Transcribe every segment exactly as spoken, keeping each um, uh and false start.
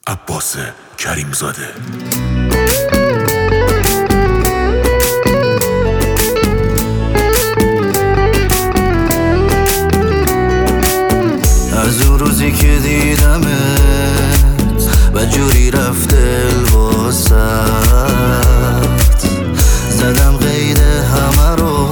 عباس کریمزاده. از اون روزی که دیدمت و جوری رفت الواسط، زدم قید همه رو،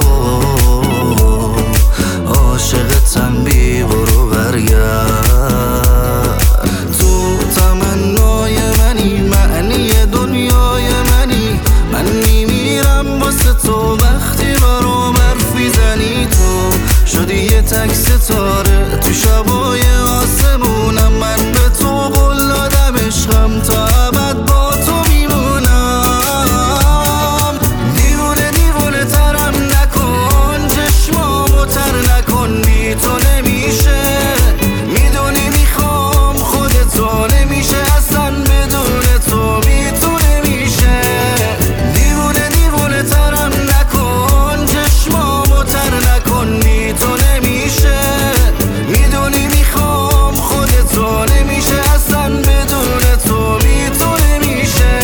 عاشقتم بی برو برگرد. تو تمنای منی، معنی دنیای منی، من میمیرم واسه تو وقتی برام حرف میزنی. تو شدی یه تک ستاره تو شبای آسمونم، من به تو قول دادم عشقم تا ابد با تو میمونم. دیوونه دیوونه ترم نکن، چشمامو تر نکن، بی تو نمیشه. میدونی میخوام خودتو، نمیشه اصلا بدون تو، بی تو نمیشه. دیوونه دیوونه ترم نکن، چشمامو تر نکن، بی تو نمیشه. میدونی میخوام خودتو، نمیشه اصلا بدون تو، بی تو نمیشه.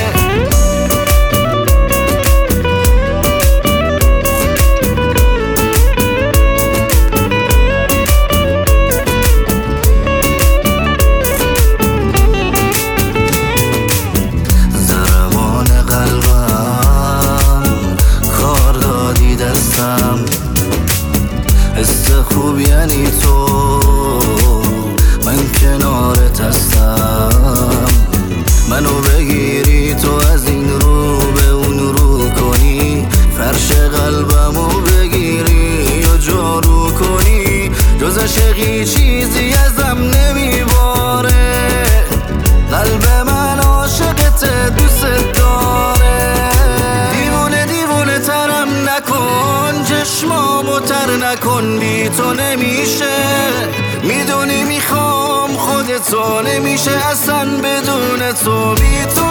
ضربان قلبم کار دادی دستم، حس خوب یعنی تو، من کنارت هستم. منو بگیری تو از این رو به اون رو کنی، فرش قلبمو بگیری و جارو کنی. جز عشقی چیزی ازم نمیباره، قلب من عاشقت دوست داره. دیوونه دیوونه ترم نکن، چشمامو تر نکن، بی تو نمیشه. میدونی میخوام خودتو، نمیشه اصلا بدون تو، بی تو